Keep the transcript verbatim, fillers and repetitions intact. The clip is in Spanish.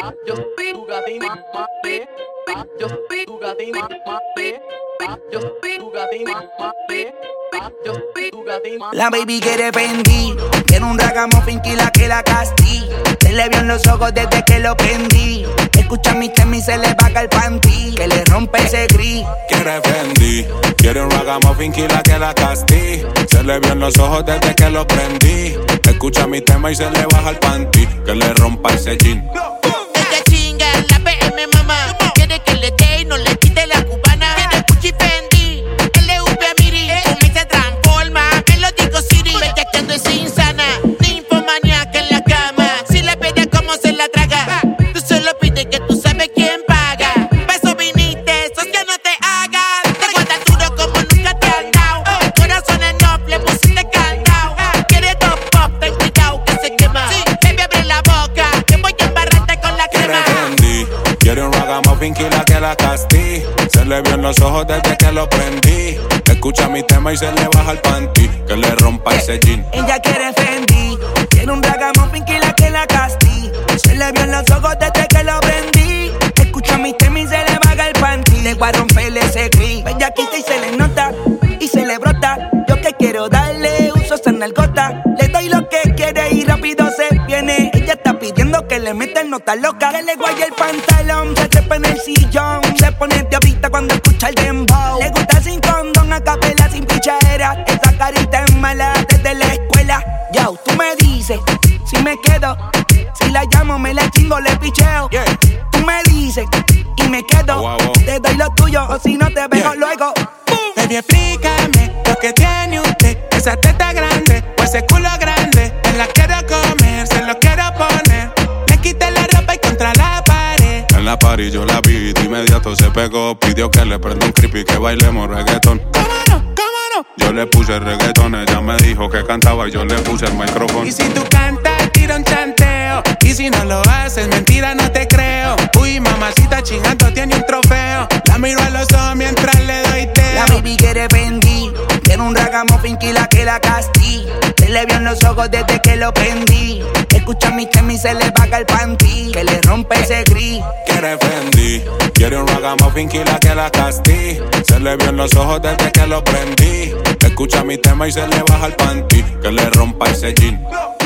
Yo soy tu gatina, mate. Yo soy tu gatina, mate. Yo soy tu gatina, mate. Yo soy tu gatina. La baby quiere Fendi, quiere un ragamuffin que la que la castí. Se le vio en los ojos desde que lo prendí. Escucha mi tema y se le baja el panty, que le rompe ese gris. Quiere Fendi, quiere un ragamuffin que la que la castí. Se le vio en los ojos desde que lo prendí. Escucha mi tema y se le baja el panty, que le rompa ese jean. Ella chinga, la P M mamá. Quiere que le dé y no le quite la cubana. Quiere Gucci Fendi, L V a Miri. Con mi se transforma, me lo digo Siri. Bellaqueando es insana, ninfomaníaca en la cama. Si le pide cómo se la traga, tú solo pides que tú sabes quién paga. Pa' eso viniste, sos que no te hagas. Te guardas duro como nunca te has dado. El corazón en off, le pusiste candado. Quiere dos pop, ten cuidado que se quema. Baby, abre la boca, que voy a embarrarte con la crema. Quiere un ragamuffin que la que la castí. Se le vio en los ojos desde que lo prendí. Escucha mi tema y se le baja el panty, que le rompa ese jean. Ella quiere Fendi, quiere un ragamuffin que la que la castí. Se le vio en los ojos desde que lo prendí. Escucha mi tema y se le baja el panty, le voy a romperle ese gris. Ella quita y se le nota y se le brota. Yo que quiero darle uso a esa nalgota. Le doy lo que quiere y rápido se viene. Ella está pidiendo que le meta el nota loca, que le guaye el pantalón, se trepa en el sillón. Se pone diablita cuando escucha el dembow. Le gusta sin condón, a capela sin pichadera. Esa carita es mala desde la escuela. Yo, tú me dices si me quedo, si la llamo me la chingo, le picheo. Yeah. Tú me dices y me quedo. Wow, wow. Te doy lo tuyo o si no te veo Yeah. luego. Baby, explícame lo que tiene usted. Esa teta grande o ese culo grande. Me la quiero comer, se lo quiero poner. Le quité la ropa y contra la pared. En la party yo la vi y de inmediato se pegó. Pidió que le prenda un creepy, que bailemos reggaetón. ¿Cómo no? ¿Cómo no? Yo le puse reggaetón, ella me dijo que cantaba y yo le puse el micrófono. Y si tú cantas, tira un chanteo. Y si no lo haces, mentira, no te creo. Uy, mamacita chingando, tiene un trofeo. La miro a los ojos mientras le doy teo. La baby quiere Fendi, quiere un ragamuffin que la que la castí. Se le vio en los ojos desde que lo prendí. Escucha mi tema y se le baja el panty, que le rompe ese gris. Quiere Fendi, quiere un ragamuffin que la que la castí. Se le vio en los ojos desde que lo prendí. Escucha mi tema y se le baja el panty, que le rompa ese jean.